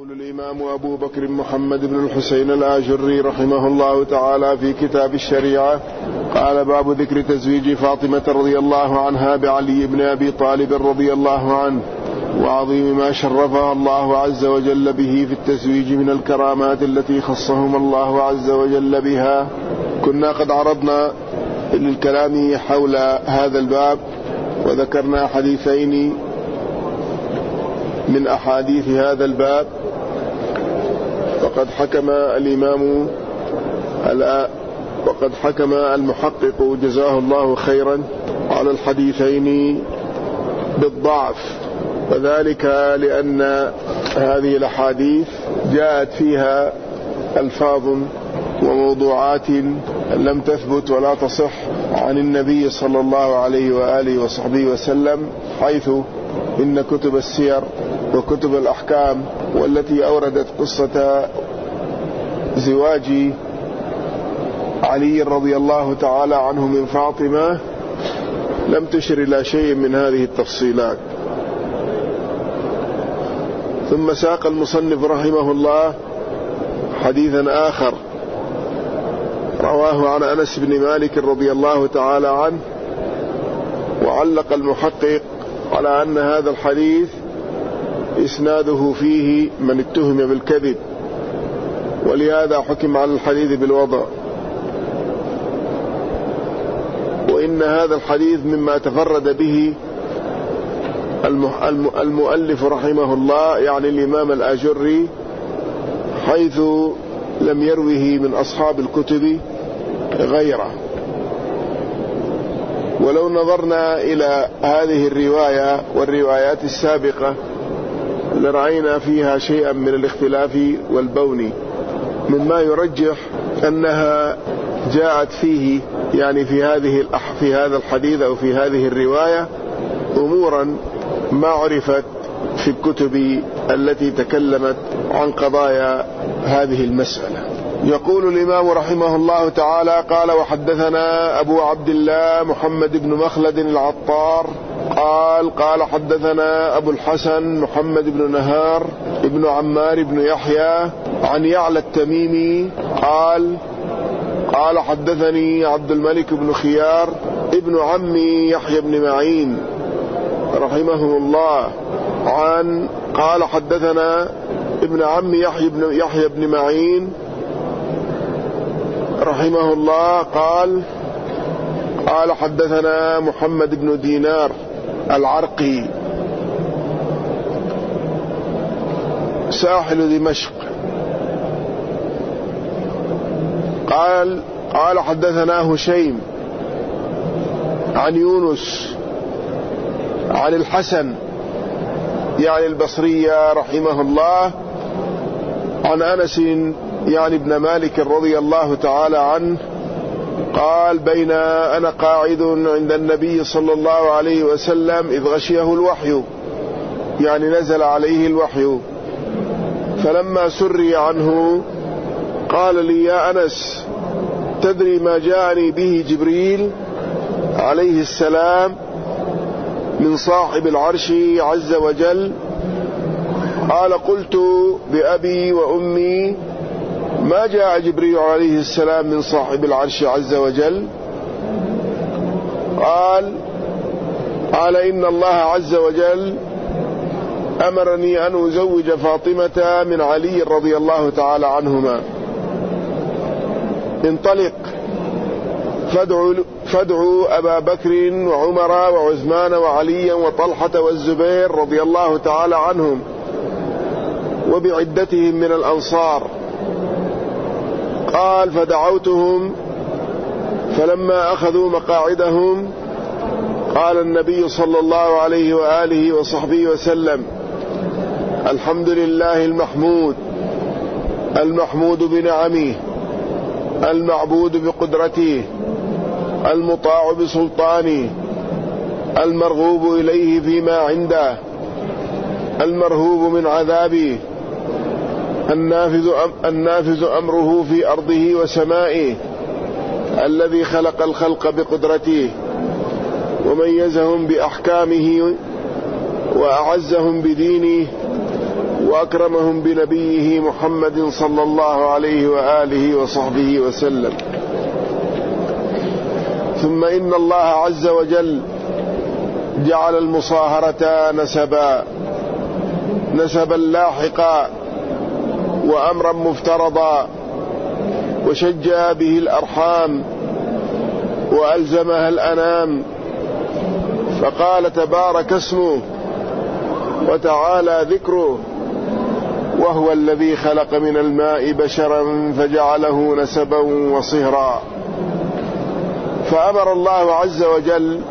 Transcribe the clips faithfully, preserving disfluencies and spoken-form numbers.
يقول الإمام أبو بكر محمد بن الحسين الآجري رحمه الله تعالى في كتاب الشريعة قال: باب ذكر تزويج فاطمة رضي الله عنها بعلي بن أبي طالب رضي الله عنه وعظيم ما شرفها الله عز وجل به في التزويج من الكرامات التي خصهم الله عز وجل بها. كنا قد عرضنا للكلام حول هذا الباب وذكرنا حديثين من أحاديث هذا الباب، وقد حكم الإمام وقد حكم المحقق جزاه الله خيرا على الحديثين بالضعف، وذلك لأن هذه الأحاديث جاءت فيها ألفاظ وموضوعات لم تثبت ولا تصح عن النبي صلى الله عليه وآله وصحبه وسلم، حيث إن كتب السير وكتب الأحكام والتي أوردت قصة زواج علي رضي الله تعالى عنه من فاطمة لم تشر إلى شيء من هذه التفصيلات. ثم ساق المصنف رحمه الله حديثا آخر رواه عن أنس بن مالك رضي الله تعالى عنه، وعلق المحقق على أن هذا الحديث إسناده فيه من اتهم بالكذب، ولهذا حكم على الحديث بالوضع. وإن هذا الحديث مما تفرد به المؤلف رحمه الله، يعني الإمام الآجري، حيث لم يروه من أصحاب الكتب غيره. ولو نظرنا إلى هذه الرواية والروايات السابقة لرأينا فيها شيئا من الاختلاف والبون، مما يرجح أنها جاءت فيه، يعني في هذه في هذا الحديث أو في هذه الرواية، أمورا ما عرفت في الكتب التي تكلمت عن قضايا هذه المسألة. يقول الإمام رحمه الله تعالى: قال: وحدثنا أبو عبد الله محمد بن مخلد العطار قال قال حدثنا أبو الحسن محمد بن نهار ابن عمار بن يحيى عن يعلى التميمي قال قال حدثني عبد الملك بن خيار ابن عمي يحيى بن معين رحمه الله عن قال حدثنا ابن عمي يحيى بن يحيى بن معين رحمه الله قال قال حدثنا محمد بن دينار العرقي ساحل دمشق قال قال حدثنا هشيم عن يونس عن الحسن يعني البصري رحمه الله عن أنس يعني ابن مالك رضي الله تعالى عنه قال: بين أنا قاعد عند النبي صلى الله عليه وسلم إذ غشيه الوحي، يعني نزل عليه الوحي، فلما سري عنه قال لي: يا أنس، تدري ما جاءني به جبريل عليه السلام من صاحب العرش عز وجل؟ قال: قلت بأبي وأمي، ما جاء جبريل عليه السلام من صاحب العرش عز وجل؟ قال قال إن الله عز وجل أمرني أن أزوج فاطمة من علي رضي الله تعالى عنهما. انطلق فادعوا, فادعوا أبا بكر وعمر وعثمان وعليا وطلحة والزبير رضي الله تعالى عنهم وبعدتهم من الأنصار. قال: فدعوتهم، فلما أخذوا مقاعدهم قال النبي صلى الله عليه وآله وصحبه وسلم: الحمد لله المحمود المحمود بنعمه المعبود بقدرته المطاع بسلطانه المرغوب إليه فيما عنده المرهوب من عذابه النافذ, أم النافذ أمره في أرضه وسمائه الذي خلق الخلق بقدرته وميزهم بأحكامه وأعزهم بدينه وأكرمهم بنبيه محمد صلى الله عليه وآله وصحبه وسلم. ثم إن الله عز وجل جعل المصاهرة نسبا نسبا لاحقا وأمرا مفترضا، وشجع به الأرحام وألزمها الأنام، فقال تبارك اسمه وتعالى ذكره: وهو الذي خلق من الماء بشرا فجعله نسبا وصهرا. فأمر الله عز وجل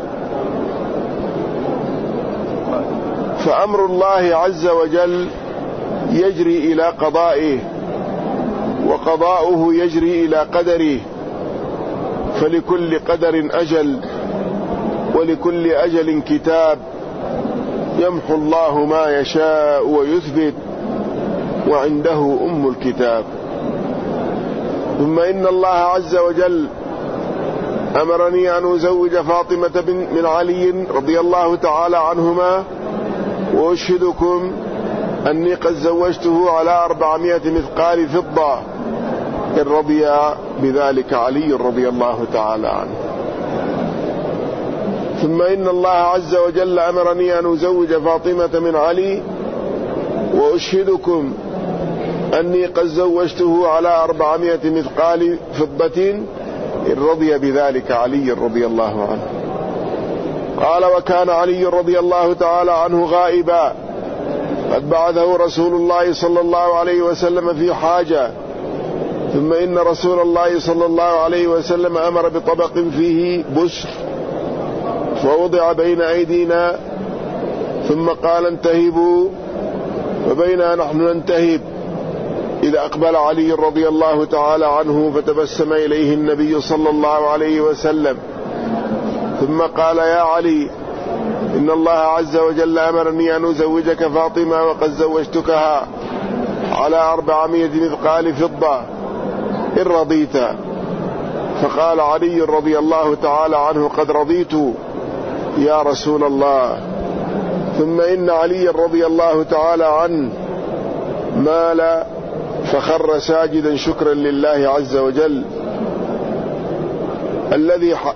فأمر الله عز وجل يجري إلى قضائه، وقضاؤه يجري إلى قدره، فلكل قدر أجل، ولكل أجل كتاب، يمحو الله ما يشاء ويثبت، وعنده أم الكتاب. ثم إن الله عز وجل أمرني أن أزوج فاطمة من علي رضي الله تعالى عنهما، وأشهدكم أني قد زوجته على أربعمائة مثقال فضة، إن رضي بذلك علي رضي الله تعالى عنه. ثم إن الله عز وجل أمرني أن أزوج فاطمة من علي، وأشهدكم أني قد زوجته على أربعمائة مثقال فضة، إن رضي بذلك علي رضي الله عنه. قال: وكان علي رضي الله تعالى عنه غائبا، قد بعثه رسول الله صلى الله عليه وسلم في حاجة. ثم إن رسول الله صلى الله عليه وسلم أمر بطبق فيه بسر، فوضع بين أيدينا، ثم قال: انتهبوا. فبينا نحن ننتهب إذا أقبل علي رضي الله تعالى عنه، فتبسم إليه النبي صلى الله عليه وسلم، ثم قال: يا علي، إن الله عز وجل أمرني أن أزوجك فاطمة، وقد زوجتكها على أربعمائة مثقال فضة، إن رضيت. فقال علي رضي الله تعالى عنه: قد رضيت يا رسول الله. ثم إن علي رضي الله تعالى عنه مال فخر ساجدا شكرا لله عز وجل الذي ح...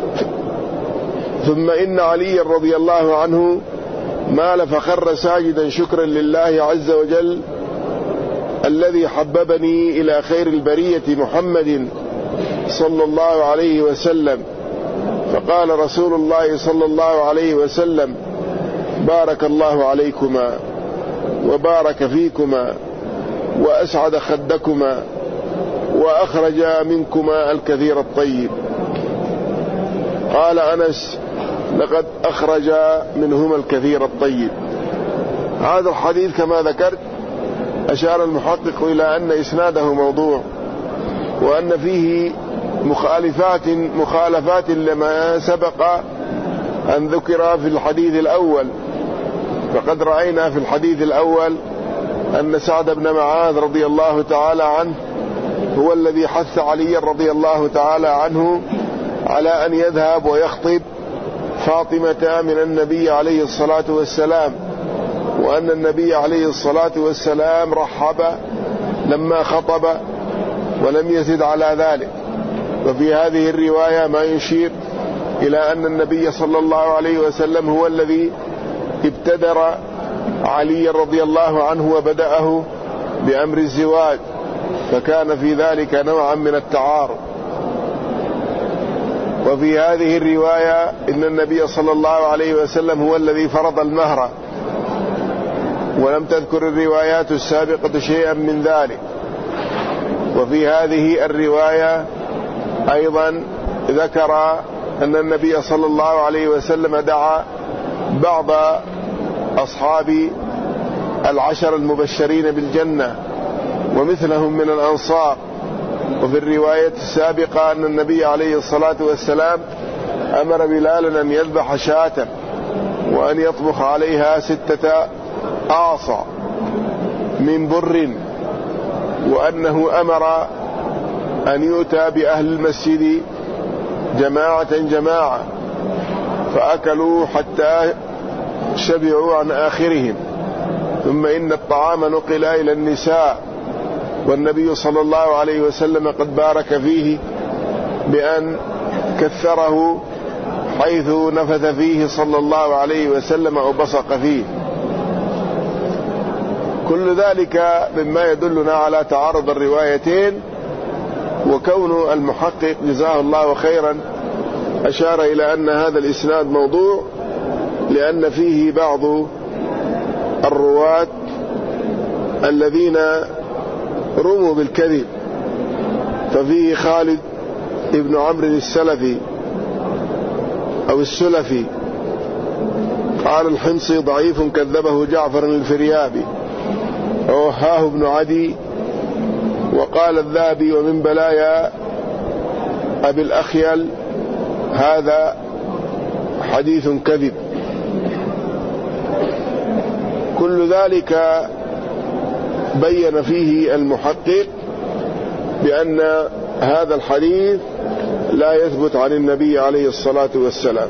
ثم إن علي رضي الله عنه مال فخر ساجدا شكرا لله عز وجل الذي حببني إلى خير البرية محمد صلى الله عليه وسلم. فقال رسول الله صلى الله عليه وسلم: بارك الله عليكما، وبارك فيكما، وأسعد خدكما، وأخرج منكما الكثير الطيب. قال أنس: لقد أخرج منهما الكثير الطيب. هذا الحديث كما ذكرت أشار المحقق إلى أن إسناده موضوع، وأن فيه مخالفات مخالفات لما سبق أن ذكر في الحديث الأول. فقد رأينا في الحديث الأول أن سعد بن معاذ رضي الله تعالى عنه هو الذي حث علي رضي الله تعالى عنه على أن يذهب ويخطب فاطمة من النبي عليه الصلاة والسلام، وأن النبي عليه الصلاة والسلام رحب لما خطب ولم يزد على ذلك. وفي هذه الرواية ما يشير إلى أن النبي صلى الله عليه وسلم هو الذي ابتدر علي رضي الله عنه وبدأه بأمر الزواج، فكان في ذلك نوعا من التعارض. وفي هذه الرواية إن النبي صلى الله عليه وسلم هو الذي فرض المهر، ولم تذكر الروايات السابقة شيئا من ذلك. وفي هذه الرواية أيضا ذكر أن النبي صلى الله عليه وسلم دعا بعض أصحاب العشر المبشرين بالجنة ومثلهم من الأنصار. وفي الرواية السابقة أن النبي عليه الصلاة والسلام أمر بلالا أن يذبح شاة وأن يطبخ عليها ستة أعصى من بر، وأنه أمر أن يؤتى بأهل المسجد جماعة جماعة، فأكلوا حتى شبعوا عن آخرهم، ثم إن الطعام نقل إلى النساء، والنبي صلى الله عليه وسلم قد بارك فيه بأن كثره حيث نفث فيه صلى الله عليه وسلم أو بصق فيه. كل ذلك مما يدلنا على تعارض الروايتين، وكون المحقق جزاه الله خيرا أشار إلى أن هذا الإسناد موضوع لأن فيه بعض الرواة الذين رموا بالكذب، ففيه خالد ابن عمرو السلفي أو السلفي، قال الحمصي ضعيف كذبه جعفر الفريابي، ووهاه ابن عدي، وقال الذهبي ومن بلايا أبي الأخيل هذا حديث كذب. كل ذلك بين فيه المحقق بأن هذا الحديث لا يثبت عن النبي عليه الصلاة والسلام.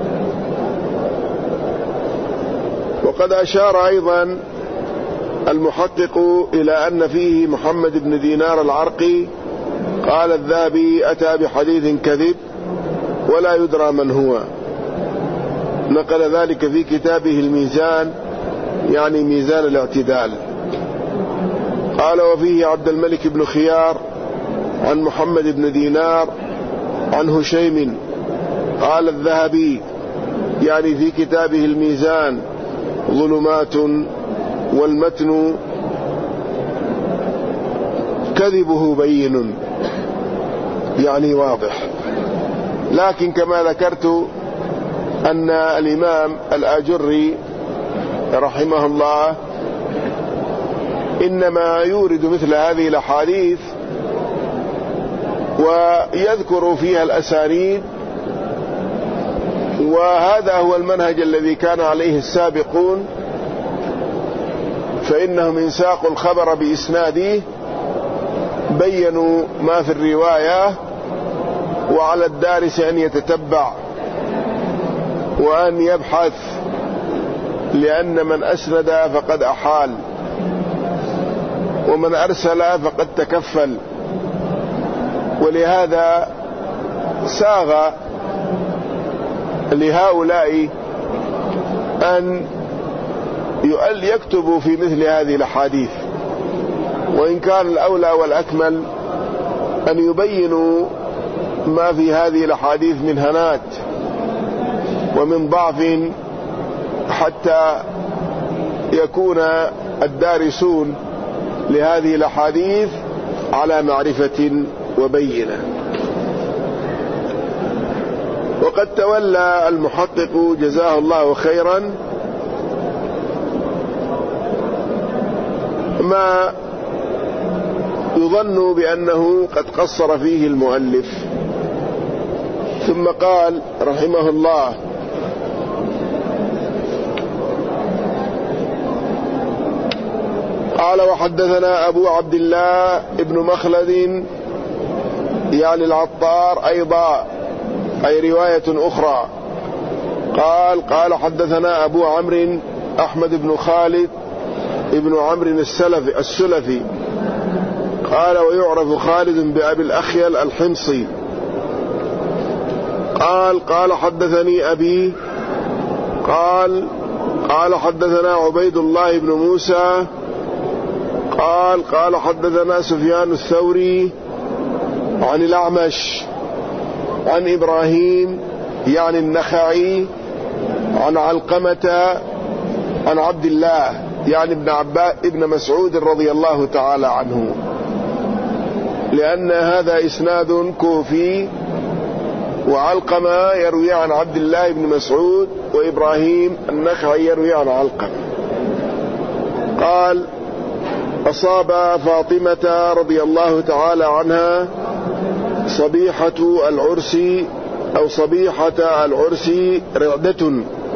وقد أشار أيضا المحقق إلى أن فيه محمد بن دينار العرقي، قال الذهبي أتى بحديث كذب ولا يدرى من هو، نقل ذلك في كتابه الميزان، يعني ميزان الاعتدال. قال وفيه عبد الملك بن خيار عن محمد بن دينار عن هشيم، قال الذهبي يعني في كتابه الميزان ظلمات والمتن كذبه بين، يعني واضح. لكن كما ذكرت أن الإمام الآجري رحمه الله إنما يورد مثل هذه الأحاديث ويذكر فيها الأسانيد، وهذا هو المنهج الذي كان عليه السابقون، فإنهم إن ساقوا الخبر بإسناده بينوا ما في الرواية، وعلى الدارس أن يتتبع وأن يبحث، لأن من أسند فقد أحال، ومن أرسل فقد تكفل. ولهذا ساغ لهؤلاء أن يكتبوا في مثل هذه الأحاديث، وإن كان الأولى والأكمل أن يبينوا ما في هذه الأحاديث من هنات ومن ضعف، حتى يكون الدارسون لهذه الأحاديث على معرفة وبينة. وقد تولى المحقق جزاه الله خيرا ما يظن بأنه قد قصر فيه المؤلف، ثم قال رحمه الله قال وحدثنا أبو عبد الله ابن مخلد يعني العطار أيضا، أي رواية أخرى، قال قال حدثنا أبو عمرو أحمد بن خالد ابن عمرو السلفي السلفي، قال ويعرف خالد بأبي الأخيل الحمصي، قال قال حدثني أبي قال قال حدثنا عبيد الله بن موسى قال قال حدثنا سفيان الثوري عن الأعمش عن إبراهيم يعني النخعي عن علقمة عن عبد الله يعني ابن عباس ابن مسعود رضي الله تعالى عنه، لأن هذا إسناد كوفي، وعلقمة يروي عن عبد الله بن مسعود، وإبراهيم النخعي يروي عن علقمة. قال أصاب فاطمة رضي الله تعالى عنها صبيحة العرس أو صبيحة العرس رعدة،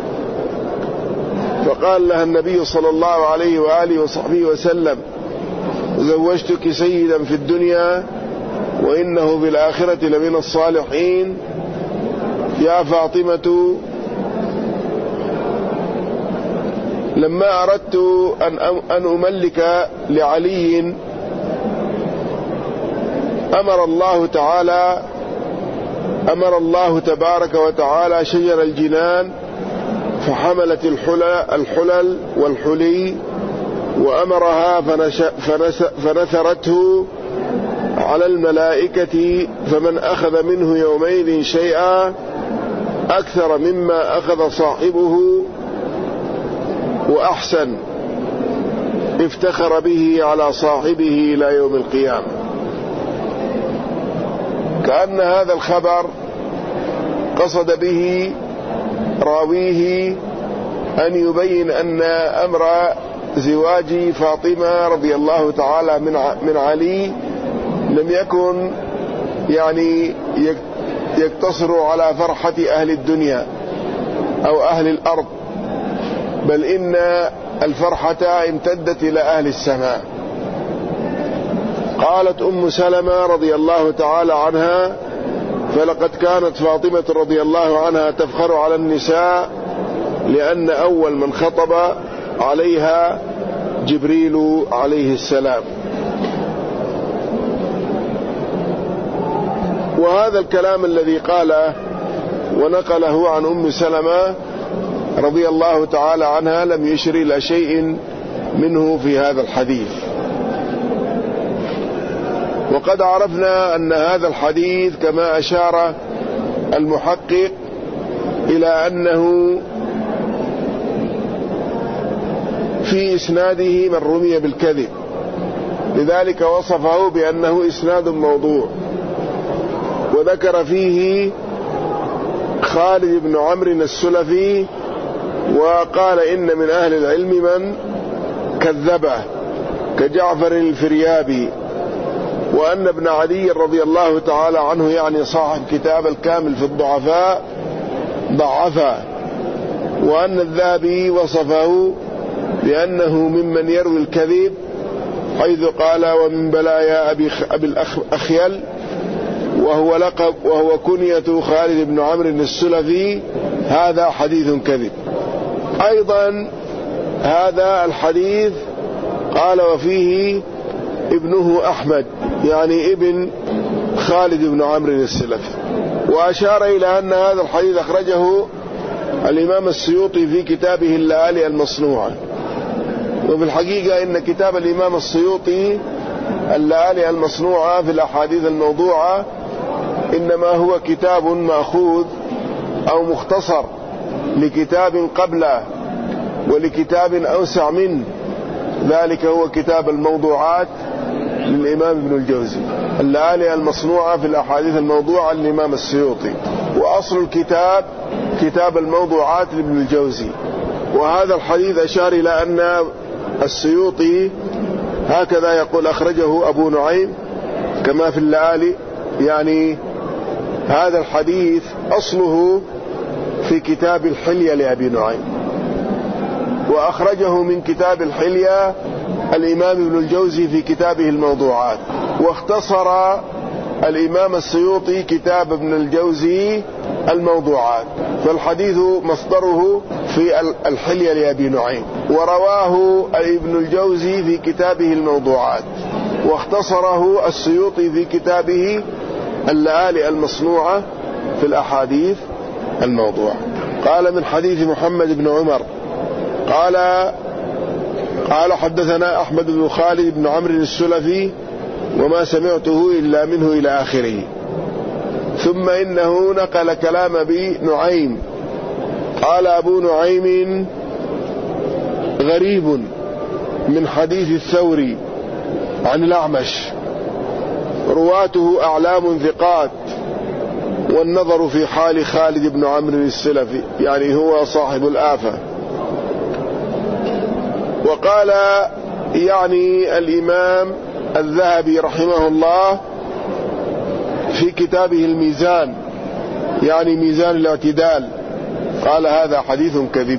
فقال لها النبي صلى الله عليه وآله وصحبه وسلم زوجتك سيدا في الدنيا وإنه في الآخرة لمن الصالحين، يا فاطمة لما أردت أن أن أملك لعلي أمر الله تعالى أمر الله تبارك وتعالى شجر الجنان فحملت الحلل والحلي وأمرها فنثرته على الملائكة، فمن أخذ منه يومئذ شيئا أكثر مما أخذ صاحبه وأحسن افتخر به على صاحبه إلى يوم القيامة. كأن هذا الخبر قصد به راويه أن يبين أن أمر زواج فاطمة رضي الله تعالى من علي لم يكن يعني يقتصر على فرحة أهل الدنيا أو أهل الأرض، بل إن الفرحة امتدت إلى أهل السماء. قالت أم سلمة رضي الله تعالى عنها: فلقد كانت فاطمة رضي الله عنها تفخر على النساء لأن أول من خطب عليها جبريل عليه السلام. وهذا الكلام الذي قاله ونقله عن أم سلمة رضي الله تعالى عنها لم يشر إلى شيء منه في هذا الحديث. وقد عرفنا أن هذا الحديث كما أشار المحقق إلى أنه في إسناده من رمي بالكذب، لذلك وصفه بأنه إسناد موضوع، وذكر فيه خالد بن عمرو السلفي، وقال إن من أهل العلم من كذبه كجعفر الفريابي، وأن ابن عدي رضي الله تعالى عنه يعني صاحب كتاب الكامل في الضعفاء ضعفه، وأن الذهبي وصفه بأنه ممن يروي الكذب، حيث قال: ومن بلايا أبي الأخيل، وهو لقب وهو كنية خالد بن عمرو السلفي، هذا حديث كذب. أيضا هذا الحديث قال: وفيه ابنه أحمد، يعني ابن خالد بن عمرو السلفي. وأشار إلى أن هذا الحديث أخرجه الإمام السيوطي في كتابه اللآلئ المصنوعة. وفي الحقيقة إن كتاب الإمام السيوطي اللآلئ المصنوعة في الأحاديث الموضوعة إنما هو كتاب مأخوذ أو مختصر لكتاب قبله ولكتاب أوسع منه، ذلك هو كتاب الموضوعات للإمام ابن الجوزي، اللآلئ المصنوعة في الأحاديث الموضوعة للإمام السيوطي، وأصل الكتاب كتاب الموضوعات لابن الجوزي. وهذا الحديث أشار إلى أن السيوطي هكذا يقول: أخرجه أبو نعيم كما في اللآلئ، يعني هذا الحديث أصله في كتاب الحلية لأبي نعيم، وأخرجه من كتاب الحلية الإمام ابن الجوزي في كتابه الموضوعات، واختصر الإمام السيوطي كتاب ابن الجوزي الموضوعات، فالحديث مصدره في الحلية لأبي نعيم، ورواه ابن الجوزي في كتابه الموضوعات، واختصره السيوطي في كتابه اللآلئ المصنوعة في الأحاديث الموضوعة. قال: من حديث محمد بن عمر قال قال حدثنا أحمد بن خالد بن عمرو السلفي وما سمعته إلا منه إلى آخره. ثم إنه نقل كلام أبي نعيم قال: أبو نعيم غريب من حديث الثوري عن الأعمش، رواته أعلام ثقات، والنظر في حال خالد بن عمرو السلفي، يعني هو صاحب الآفة. وقال يعني الإمام الذهبي رحمه الله في كتابه الميزان، يعني ميزان الاعتدال، قال: هذا حديث كذب.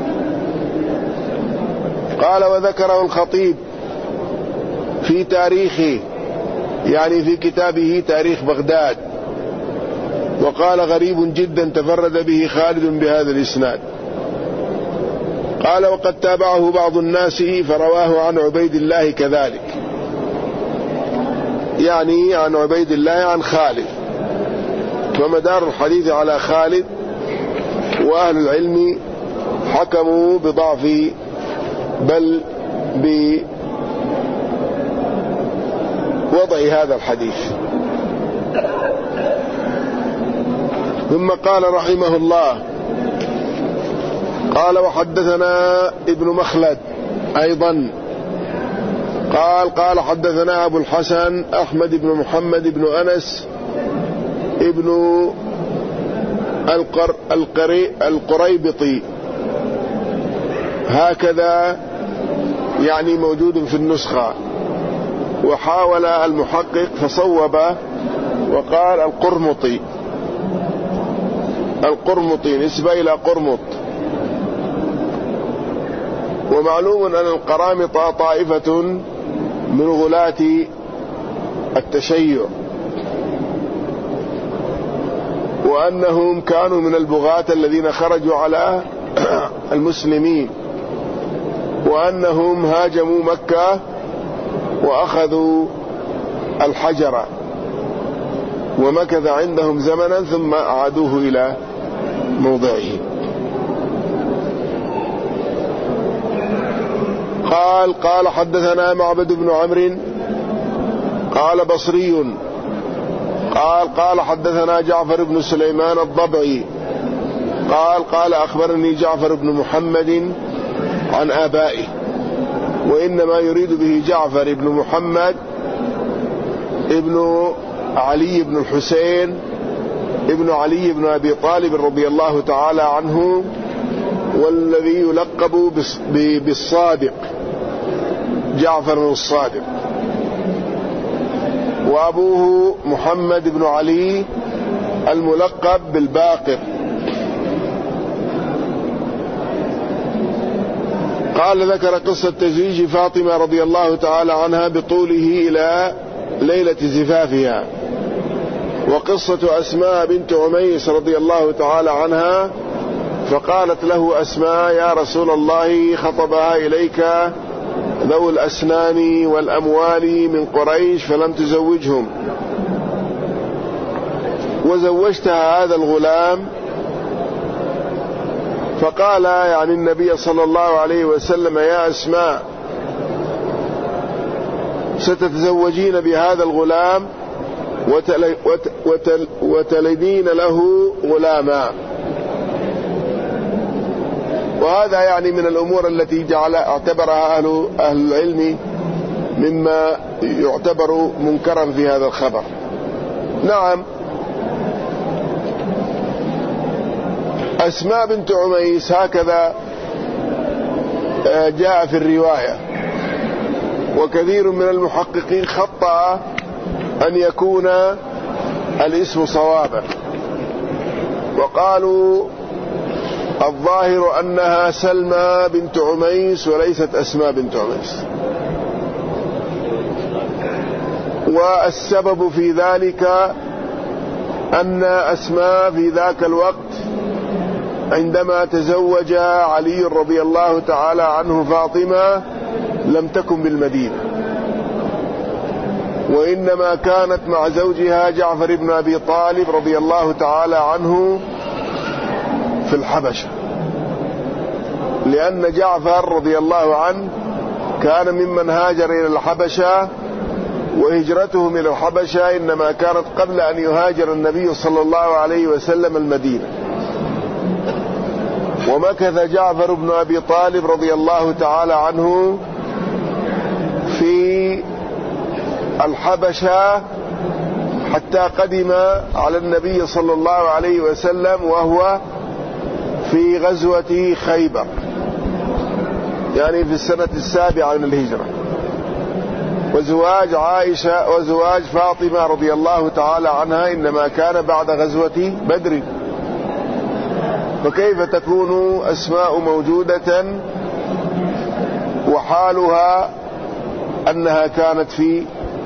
قال: وذكره الخطيب في تاريخه، يعني في كتابه تاريخ بغداد، وقال: غريب جدا تفرد به خالد بهذا الإسناد. قال وقد تابعه بعض الناس فرواه عن عبيد الله كذلك، يعني عن عبيد الله عن خالد، ومدار الحديث على خالد، وأهل العلم حكموا بضعف بل بوضع هذا الحديث. ثم قال رحمه الله قال وحدثنا ابن مخلد أيضا قال قال حدثنا أبو الحسن أحمد بن محمد بن أنس ابن القر القري القريبطي، هكذا يعني موجود في النسخة، وحاول المحقق فصوب وقال القرمطي، القرمطي نسبة إلى قرمط. ومعلوم أن القرامطة طائفة من غلاة التشيع، وأنهم كانوا من البغاة الذين خرجوا على المسلمين، وأنهم هاجموا مكة وأخذوا الحجر ومكث عندهم زمنا ثم أعادوه إلى موضعه. قال قال حدثنا معبد بن عمرو قال بصري قال قال حدثنا جعفر بن سليمان الضبعي قال قال أخبرني جعفر بن محمد عن آبائه، وإنما يريد به جعفر بن محمد ابن علي بن الحسين ابن علي بن أبي طالب رضي الله تعالى عنه، والذي يلقب بالصادق، جعفر الصادق، وأبوه محمد بن علي الملقب بالباقر. قال ذكر قصة تزويج فاطمة رضي الله تعالى عنها بطوله إلى ليلة زفافها، وقصة أسماء بنت عميس رضي الله تعالى عنها، فقالت له أسماء يا رسول الله خطبها إليك ذو الأسنان والأموال من قريش فلم تزوجهم، وزوجتها هذا الغلام، فقال يعني النبي صلى الله عليه وسلم يا أسماء ستتزوجين بهذا الغلام وتل وتل وتلدين له غلاما. وهذا يعني من الأمور التي جعل اعتبرها أهل, أهل العلم مما يعتبر منكرا في هذا الخبر. نعم، أسماء بنت عميس هكذا جاء في الرواية، وكثير من المحققين خطأ أن يكون الاسم صوابا، وقالوا الظاهر أنها سلمى بنت عميس وليست أسماء بنت عميس، والسبب في ذلك أن أسماء في ذاك الوقت عندما تزوج علي رضي الله تعالى عنه فاطمة لم تكن بالمدينة، وإنما كانت مع زوجها جعفر بن أبي طالب رضي الله تعالى عنه في الحبشة، لأن جعفر رضي الله عنه كان ممن هاجر إلى الحبشة، وهجرتهم إلى الحبشة إنما كانت قبل أن يهاجر النبي صلى الله عليه وسلم المدينة. ومكث جعفر بن أبي طالب رضي الله تعالى عنه في الحبشة حتى قدم على النبي صلى الله عليه وسلم وهو في غزوة خيبر، يعني في السنة السابعة من الهجرة. وزواج عائشة وزواج فاطمة رضي الله تعالى عنها إنما كان بعد غزوة بدر، فكيف تكون أسماء موجودة وحالها أنها كانت في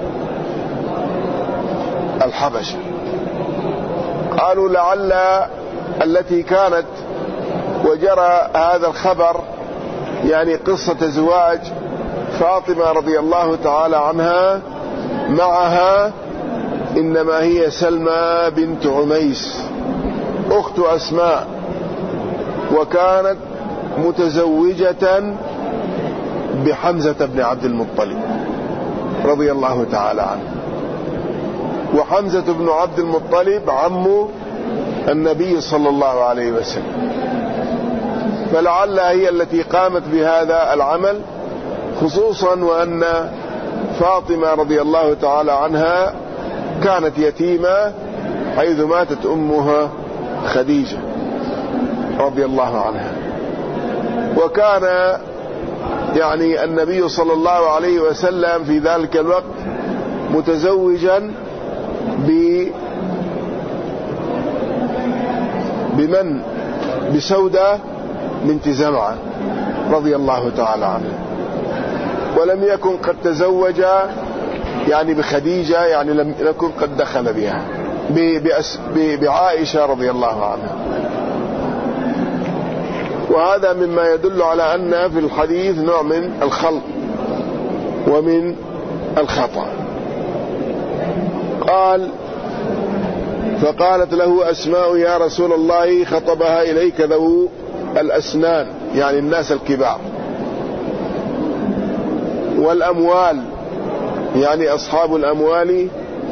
الحبشة؟ قالوا لعل التي كانت وجرى هذا الخبر يعني قصة زواج فاطمة رضي الله تعالى عنها معها إنما هي سلمى بنت عميس أخت أسماء، وكانت متزوجة بحمزة بن عبد المطلب رضي الله تعالى عنه، وحمزة بن عبد المطلب عم النبي صلى الله عليه وسلم، فلعلها هي التي قامت بهذا العمل، خصوصا وأن فاطمة رضي الله تعالى عنها كانت يتيمة حيث ماتت أمها خديجة رضي الله عنها. وكان يعني النبي صلى الله عليه وسلم في ذلك الوقت متزوجا بمن بسودة بنت زمعة رضي الله تعالى عنها، ولم يكن قد تزوج يعني بخديجة، يعني لم يكن قد دخل بها بعائشة رضي الله عنها. وهذا مما يدل على أن في الحديث نوع من الخلط ومن الخطأ. قال: فقالت له أسماء: يا رسول الله خطبها إليك ذو الأسنان، يعني الناس الكبار، والأموال، يعني أصحاب الأموال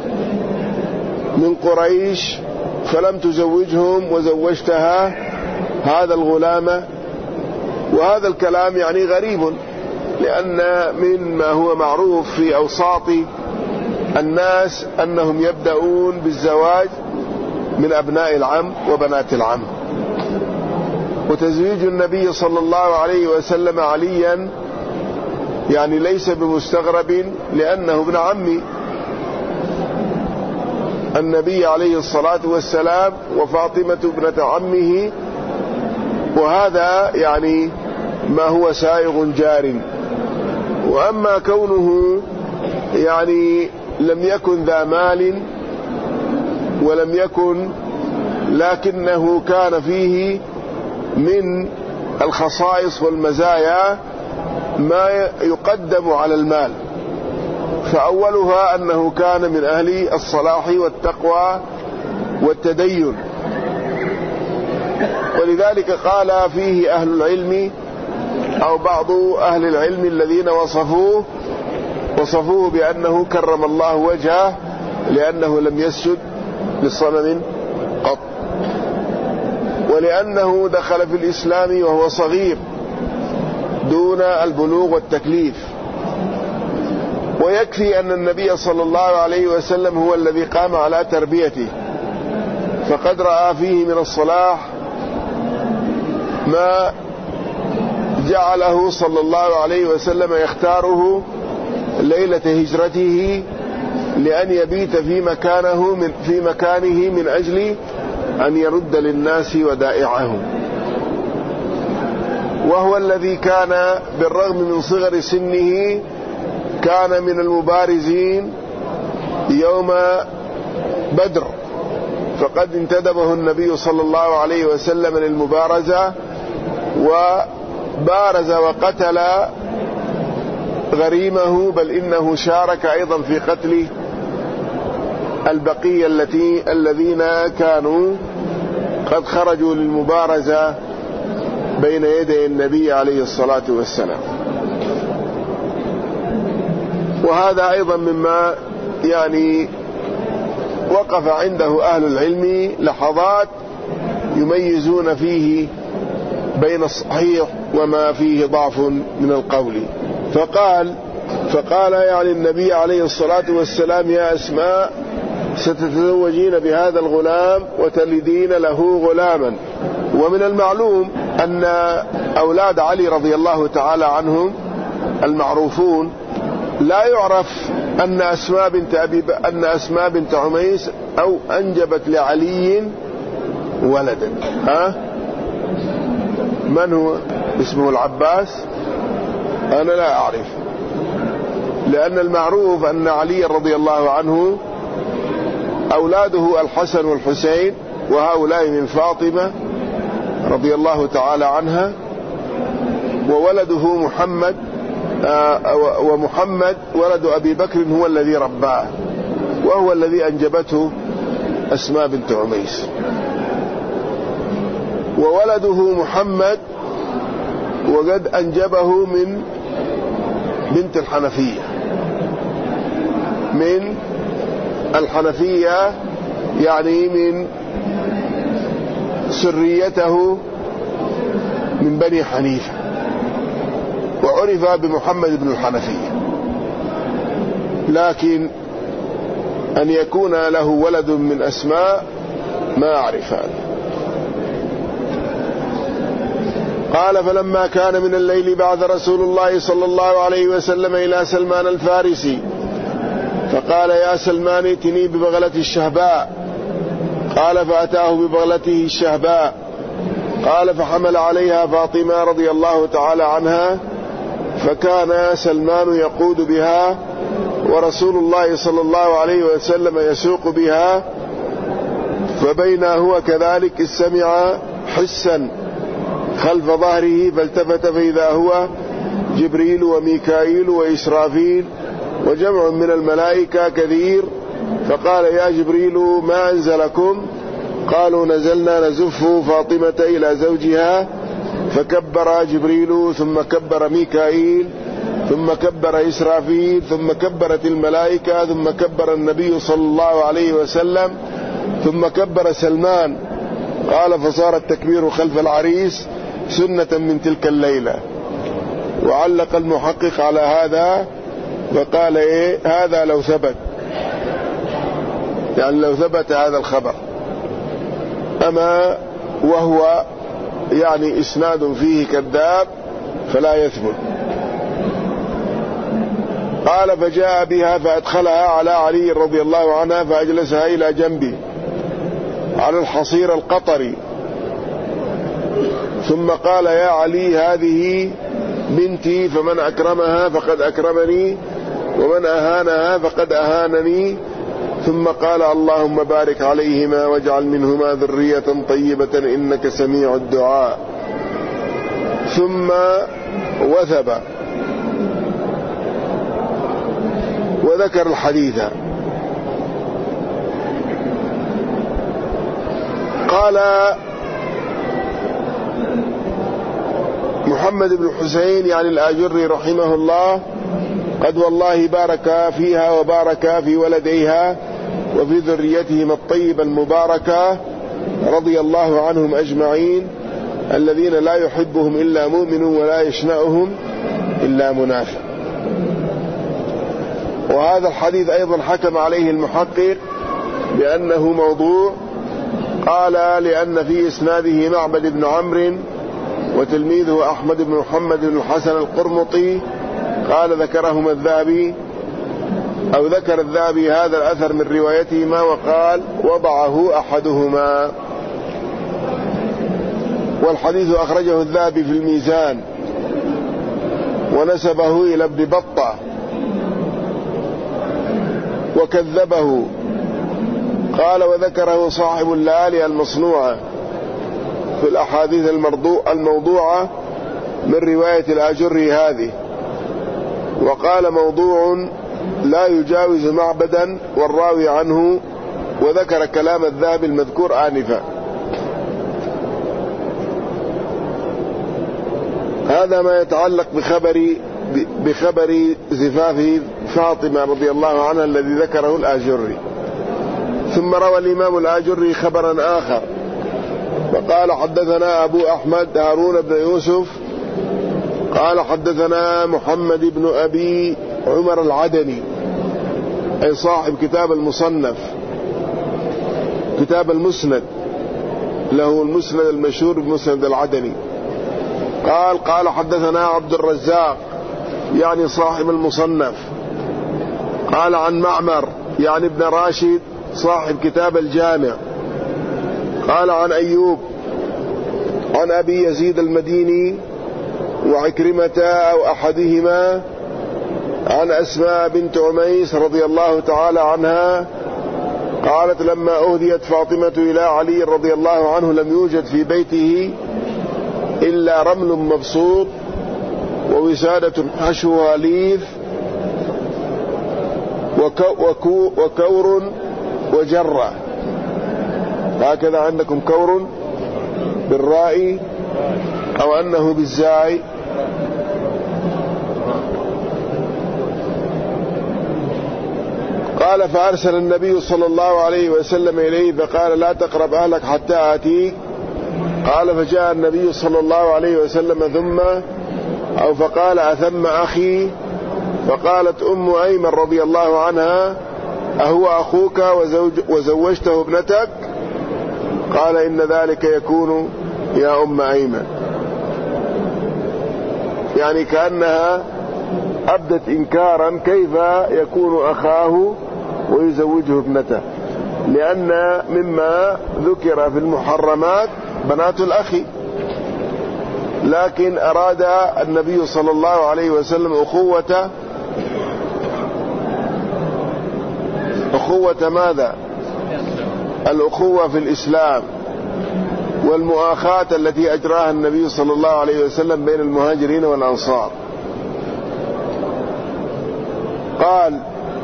من قريش، فلم تزوجهم وزوجتها هذا الغلام. وهذا الكلام يعني غريب، لأن مما هو معروف في أوساط الناس أنهم يبدأون بالزواج من أبناء العم وبنات العم، وتزويج النبي صلى الله عليه وسلم عليا يعني ليس بمستغرب، لأنه ابن عم النبي عليه الصلاة والسلام وفاطمة ابنة عمه، وهذا يعني ما هو سائغ جار. وأما كونه يعني لم يكن ذا مال ولم يكن، لكنه كان فيه من الخصائص والمزايا ما يقدم على المال، فأولها أنه كان من أهل الصلاح والتقوى والتدين، ولذلك قال فيه أهل العلم أو بعض أهل العلم الذين وصفوه وصفوه بأنه كرم الله وجهه لأنه لم يسجد لصنم قط، ولأنه دخل في الإسلام وهو صغير دون البلوغ والتكليف. ويكفي أن النبي صلى الله عليه وسلم هو الذي قام على تربيته، فقد رأى فيه من الصلاح ما جعله صلى الله عليه وسلم يختاره ليلة هجرته لأن يبيت في مكانه من في مكانه من أجل أن يرد للناس ودائعهم. وهو الذي كان بالرغم من صغر سنه كان من المبارزين يوم بدر، فقد انتدبه النبي صلى الله عليه وسلم للمبارزة، وبارز وقتل غريمه، بل إنه شارك أيضا في قتل البقية التي الذين كانوا قد خرجوا للمبارزة بين يدي النبي عليه الصلاة والسلام. وهذا أيضا مما يعني وقف عنده أهل العلم لحظات يميزون فيه بين الصحيح وما فيه ضعف من القول. فقال فقال يعني النبي عليه الصلاة والسلام: يا أسماء ستتزوجين بهذا الغلام وتلدين له غلاما. ومن المعلوم أن أولاد علي رضي الله تعالى عنهم المعروفون لا يعرف أن أسماء بنت أبي أن أسماء بنت عميس أو أنجبت لعلي ولدا. ها من هو؟ اسمه العباس؟ أنا لا أعرف، لأن المعروف أن علي رضي الله عنه أولاده الحسن والحسين، وهؤلاء من فاطمة رضي الله تعالى عنها، وولده محمد ومحمد ولد أبي بكر هو الذي رباه، وهو الذي أنجبته أسماء بنت عميس. وولده محمد وقد أنجبه من بنت الحنفية، من الحنفية يعني من سريته من بني حنيفة، وعرف بمحمد بن الحنفية. لكن أن يكون له ولد من أسماء ما أعرف هذا. قال: فلما كان من الليل بعث رسول الله صلى الله عليه وسلم إلى سلمان الفارسي فقال: يا سلمان ائتني ببغلة الشهباء. قال: فأتاه ببغلته الشهباء. قال: فحمل عليها فاطمة رضي الله تعالى عنها، فكان سلمان يقود بها ورسول الله صلى الله عليه وسلم يسوق بها. فبينا هو كذلك إذ سمع حسا خلف ظهره فالتفت فإذا هو جبريل وميكائيل وإسرافيل وجمع من الملائكة كثير. فقال: يا جبريل ما أنزلكم؟ قالوا: نزلنا نزف فاطمة إلى زوجها. فكبر جبريل ثم كبر ميكائيل ثم كبر إسرافيل ثم كبرت الملائكة ثم كبر النبي صلى الله عليه وسلم ثم كبر سلمان. قال: فصار التكبير خلف العريس سنة من تلك الليلة. وعلق المحقق على هذا وقال: إيه هذا لو ثبت، يعني لو ثبت هذا الخبر، أما وهو يعني إسناد فيه كذاب فلا يثبت. قال: فجاء بها فأدخلها على علي رضي الله عنها فأجلسها إلى جنبه على الحصير القطري، ثم قال: يا علي هذه بنتي، فمن أكرمها فقد أكرمني ومن أهانها فقد أهانني. ثم قال: اللهم بارك عليهما واجعل منهما ذرية طيبة إنك سميع الدعاء. ثم وثب وذكر الحديث. قال محمد بن حسين يعني الآجري رحمه الله: قد والله بارك فيها وبارك في ولديها وفي ذريتهما الطيبة المباركة رضي الله عنهم أجمعين الذين لا يحبهم إلا مؤمن ولا يشنأهم إلا منافق. وهذا الحديث أيضا حكم عليه المحقق بأنه موضوع. قال: لأن في إسناده معبد بن عمرو وتلميذه أحمد بن محمد بن الحسن القرمطي. قال: ذكرهما الذهبي أو ذكر الذهبي هذا الأثر من روايتهما وقال: وضعه أحدهما. والحديث أخرجه الذهبي في الميزان ونسبه إلى ابن بطة وكذبه. قال: وذكره صاحب الليالي المصنوعة في الأحاديث الموضوعة من رواية الآجري هذه، وقال: موضوع لا يجاوز معبدا والراوي عنه، وذكر كلام الذهبي المذكور آنفا. هذا ما يتعلق بخبر بخبر زفاف فاطمة رضي الله عنها الذي ذكره الآجري. ثم روى الإمام الآجري خبرا آخر فقال: حدثنا أبو أحمد هارون بن يوسف قال: حدثنا محمد بن أبي عمر العدني، أي صاحب كتاب المصنف، كتاب المسند، له المسند المشهور بمسند العدني. قال: قال حدثنا عبد الرزاق يعني صاحب المصنف. قال: عن معمر يعني ابن راشد صاحب كتاب الجامع. قال: عن أيوب عن أبي يزيد المديني وعكرمة أو أحدهما عن أسماء بنت عميس رضي الله تعالى عنها قالت: لما أهديت فاطمة إلى علي رضي الله عنه لم يوجد في بيته إلا رمل مبسوط ووسادة حشوها ليف وكو وكو وكور وجرة. هكذا عندكم كور بالراء أو أنه بالزاي. قال فأرسل النبي صلى الله عليه وسلم إليه فقال لا تقرب أهلك حتى آتيك. قال فجاء النبي صلى الله عليه وسلم ثم أو فقال أثم أخي؟ فقالت أم أيمن رضي الله عنها أهو أخوك وزوج وزوجته ابنتك؟ قال إن ذلك يكون يا أم أيمن، يعني كأنها أبدت إنكارا كيف يكون أخاه ويزوجه ابنته، لأن مما ذكر في المحرمات بنات الأخ، لكن أراد النبي صلى الله عليه وسلم أخوة أخوة ماذا؟ الأخوة في الإسلام والمؤاخاة التي أجراها النبي صلى الله عليه وسلم بين المهاجرين والأنصار. قال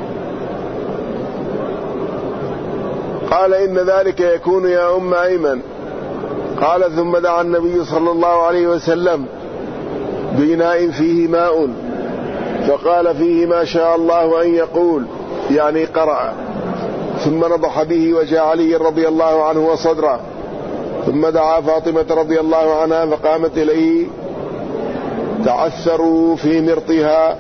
قال إن ذلك يكون يا أم أيمن. قال ثم دعا النبي صلى الله عليه وسلم بإناء فيه ماء فقال فيه ما شاء الله أن يقول، يعني قرأ، ثم نضح به وجه علي رضي الله عنه وصدره، ثم دعا فاطمة رضي الله عنها فقامت إليه تعثروا في مرطها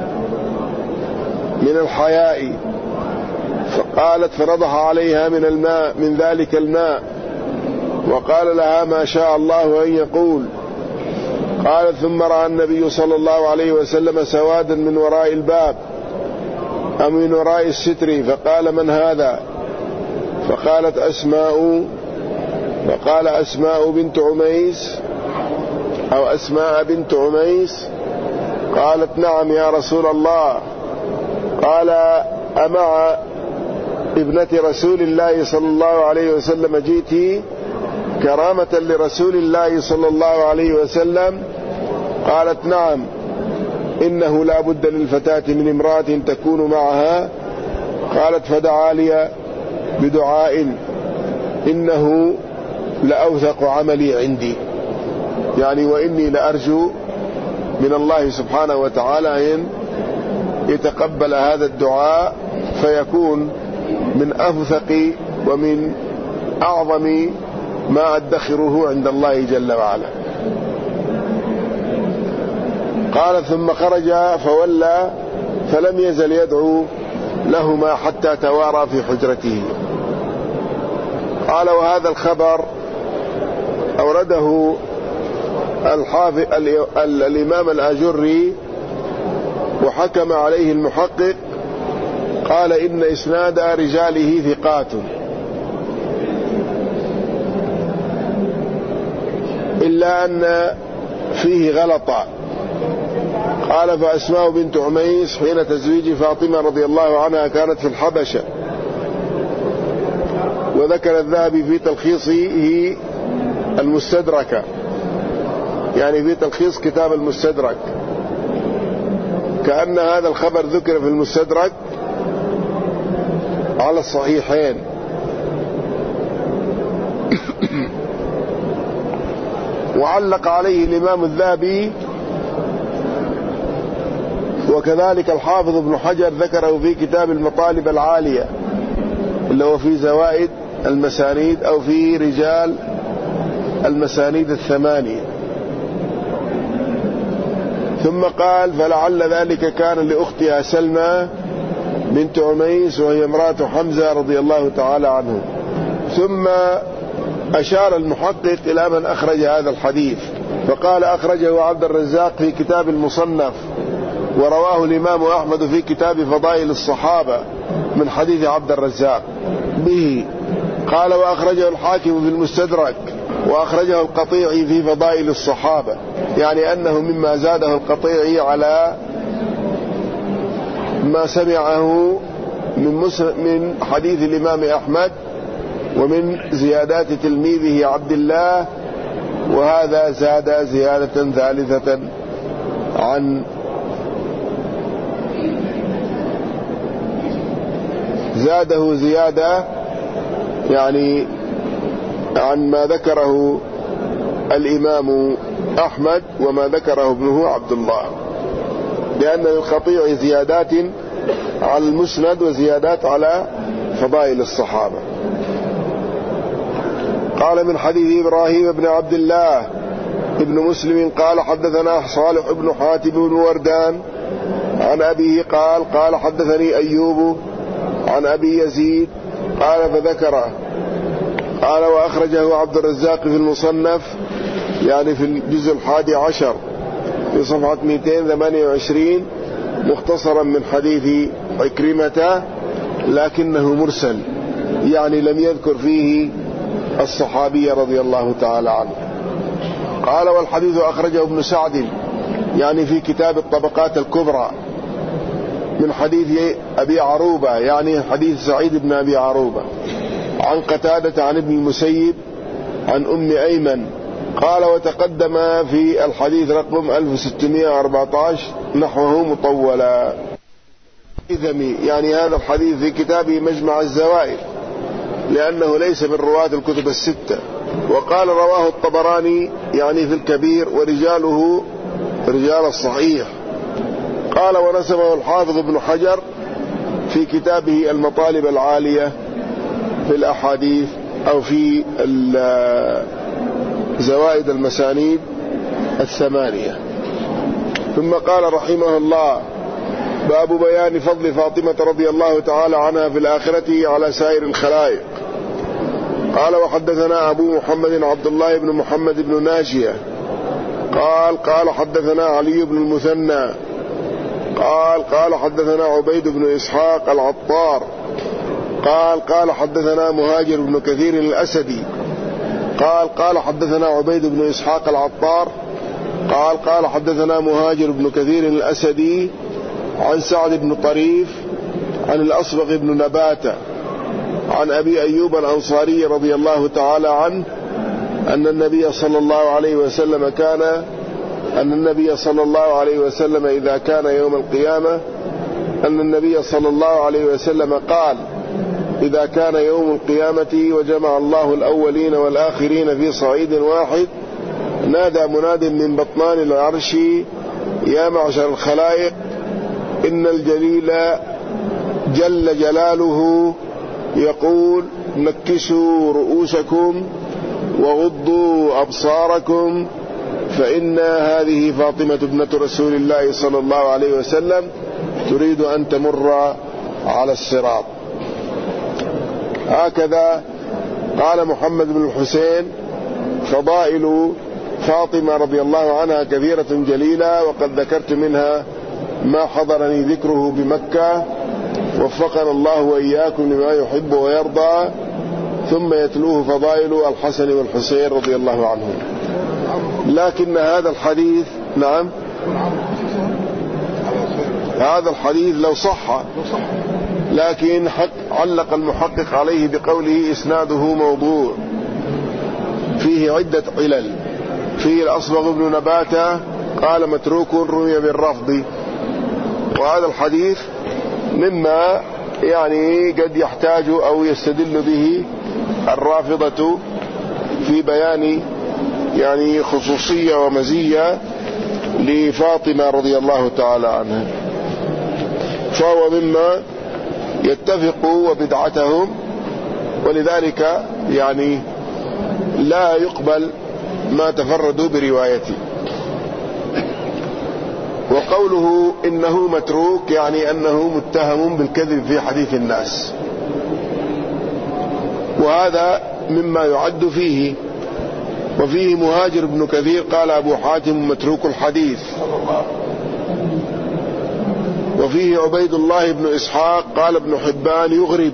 من الحياء، فقالت فنضح عليها من الماء من ذلك الماء وقال لها ما شاء الله أن يقول. قالت ثم رأى النبي صلى الله عليه وسلم سوادا من وراء الباب أو من وراء الستر فقال من هذا؟ فقالت أسماء، فقال أسماء بنت عميس أو أسماء بنت عميس. قالت نعم يا رسول الله. قال أمع ابنة رسول الله صلى الله عليه وسلم جئتي كرامة لرسول الله صلى الله عليه وسلم؟ قالت نعم، إنه لا بد للفتاة من امرأة تكون معها. قالت فدعا لي بدعاء إنه لأوثق عملي عندي، يعني وإني لأرجو من الله سبحانه وتعالى أن يتقبل هذا الدعاء فيكون من أوثق ومن أعظم ما أدخره عند الله جل وعلا. قال ثم خرج فولى فلم يزل يدعو لهما حتى توارى في حجرته. قال وهذا الخبر أورده الحافظ الإمام الآجري وحكم عليه المحقق، قال إن إسناد رجاله ثقات، إلا أن فيه غلطا. قال فأسماء بنت عميس حين تزويج فاطمة رضي الله عنها كانت في الحبشة. وذكر الذهبي في تلخيصه المستدركة، يعني في تلخيص كتاب المستدرك، كأن هذا الخبر ذكر في المستدرك على الصحيحين. وعلق عليه الإمام الذهبي، وكذلك الحافظ ابن حجر ذكره في كتاب المطالب العالية اللي هو في زوائد المسانيد أو في رجال المسانيد الثمانية. ثم قال فلعل ذلك كان لأختها سلمى بنت عميس وهي امرأة حمزة رضي الله تعالى عنه. ثم أشار المحقق إلى من أخرج هذا الحديث فقال أخرجه عبد الرزاق في كتاب المصنف، ورواه الإمام أحمد في كتاب فضائل الصحابة من حديث عبد الرزاق به. قال وأخرجه الحاكم في المستدرك، وأخرجه القطيعي في فضائل الصحابة، يعني أنه مما زاده القطيعي على ما سمعه من, من حديث الإمام أحمد ومن زيادات تلميذه عبد الله، وهذا زاد زيادة ثالثة عن زاده زيادة يعني عن ما ذكره الإمام أحمد وما ذكره ابنه عبد الله، لأن للقطيع زيادات على المسند وزيادات على فضائل الصحابة. قال من حديث إبراهيم بن عبد الله ابن مسلم قال حدثنا صالح بن حاتم بن وردان عن أبيه قال قال حدثني أيوب عن أبي يزيد قال فذكره قال وأخرجه عبد الرزاق في المصنف يعني في الجزء الحادي عشر في صفحة مئتين وثمانية وعشرين مختصرا من حديث عكرمة لكنه مرسل، يعني لم يذكر فيه الصحابي رضي الله تعالى عنه. قال والحديث أخرجه ابن سعد يعني في كتاب الطبقات الكبرى من حديث أبي عروبة يعني حديث سعيد بن أبي عروبة عن قتادة عن ابن المسيب عن أم أيمن قال وتقدم في الحديث رقم ألف وستمائة وأربعة عشر نحوه مطولا. يعني هذا الحديث في كتابه مجمع الزوائد لأنه ليس من رواة الكتب الستة. وقال رواه الطبراني يعني في الكبير ورجاله رجال الصحيح. قال ونسبه الحافظ ابن حجر في كتابه المطالب العالية في الأحاديث أو في زوائد المسانيد الثمانية. ثم قال رحمه الله باب بيان فضل فاطمة رضي الله تعالى عنها في الآخرة على سائر الخلائق. قال وحدثنا أبو محمد عبد الله بن محمد بن ناجية قال قال حدثنا علي بن المثنى قال قال حدثنا عبيد بن إسحاق العطار قال قال حدثنا مهاجر بن كثير الأسدي قال قال حدثنا عبيد بن إسحاق العطار قال قال حدثنا مهاجر بن كثير الأسدي عن سعد بن طريف عن الأصبغ بن نباتة عن أبي أيوب الأنصاري رضي الله تعالى عنه أن النبي صلى الله عليه وسلم كان أن النبي صلى الله عليه وسلم إذا كان يوم القيامة أن النبي صلى الله عليه وسلم قال إذا كان يوم القيامة وجمع الله الأولين والآخرين في صعيد واحد نادى مناد من بطنان العرش يا معشر الخلائق إن الجليل جل جلاله يقول نكسوا رؤوسكم وغضوا أبصاركم فإن هذه فاطمة ابنة رسول الله صلى الله عليه وسلم تريد أن تمر على الصراط. هكذا قال محمد بن الحسين فضائل فاطمة رضي الله عنها كثيرة جليلة وقد ذكرت منها ما حضرني ذكره بمكة وفقنا الله وإياكم لما يحب ويرضى. ثم يتلوه فضائل الحسن والحسين رضي الله عنهم. لكن هذا الحديث نعم هذا الحديث لو صح لكن حق علق المحقق عليه بقوله إسناده موضوع فيه عدة علل. فيه الأصبغ بن نباتة قال متروك رمي بالرفض، وهذا الحديث مما يعني قد يحتاج أو يستدل به الرافضة في بيان يعني خصوصية ومزية لفاطمة رضي الله تعالى عنها، فهو مما يتفق وبدعتهم، ولذلك يعني لا يقبل ما تفردوا بروايته. وقوله إنه متروك يعني أنه متهم بالكذب في حديث الناس، وهذا مما يعد فيه. وفيه مهاجر بن كثير قال أبو حاتم متروك الحديث. وفيه عبيد الله بن إسحاق قال ابن حبان يغرب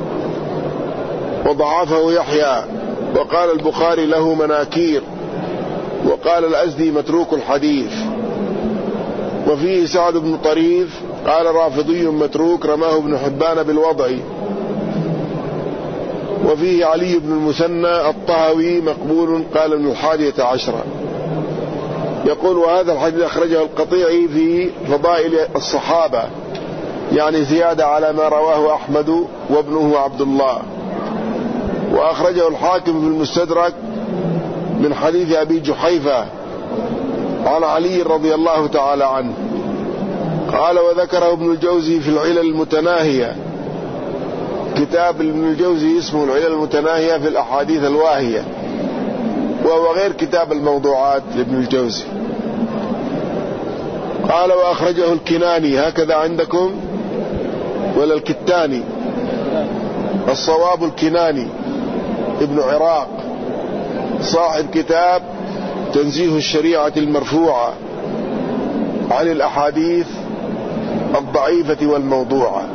وضعفه يحيى، وقال البخاري له مناكير، وقال الأزدي متروك الحديث. وفيه سعد بن طريف قال رافضي متروك رماه ابن حبان بالوضع. وفيه علي بن المثنى الطهوي مقبول قال من الحادية عشرة. يقول وهذا الحديث أخرجه القطيعي في فضائل الصحابة، يعني زيادة على ما رواه أحمد وابنه عبد الله. وأخرجه الحاكم في المستدرك من حديث أبي جحيفة عن علي رضي الله تعالى عنه قال وذكره ابن الجوزي في العلل المتناهية. كتاب ابن الجوزي اسمه العلل المتناهية في الأحاديث الواهية، وهو غير كتاب الموضوعات لابن الجوزي. قال وأخرجه الكناني، هكذا عندكم ولا الكتاني؟ الصواب الكناني ابن عراق صاحب كتاب تنزيه الشريعة المرفوعة عن الأحاديث الضعيفة والموضوعة.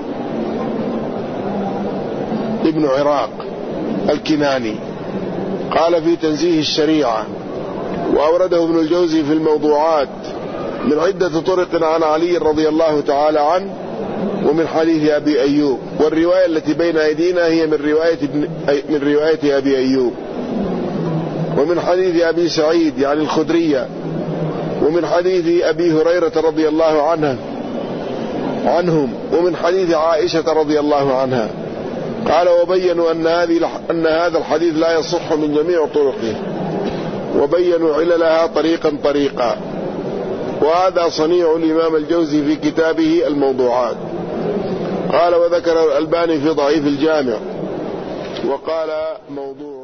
ابن عراق الكناني قال في تنزيه الشريعة، وأورده ابن الجوزي في الموضوعات من عدة طرق عن علي رضي الله تعالى عنه ومن حديث أبي أيوب. والرواية التي بين أيدينا هي من رواية, من رواية أبي أيوب، ومن حديث أبي سعيد يعني الخدرية، ومن حديث أبي هريرة رضي الله عنه عنهم، ومن حديث عائشة رضي الله عنها. قال وبينوا أن, هذه أن هذا الحديث لا يصح من جميع طرقه، وبينوا عللها طريقا طريقا. وهذا صنيع الإمام الجوزي في كتابه الموضوعات. قال وذكر الألباني في ضعيف الجامع وقال موضوع.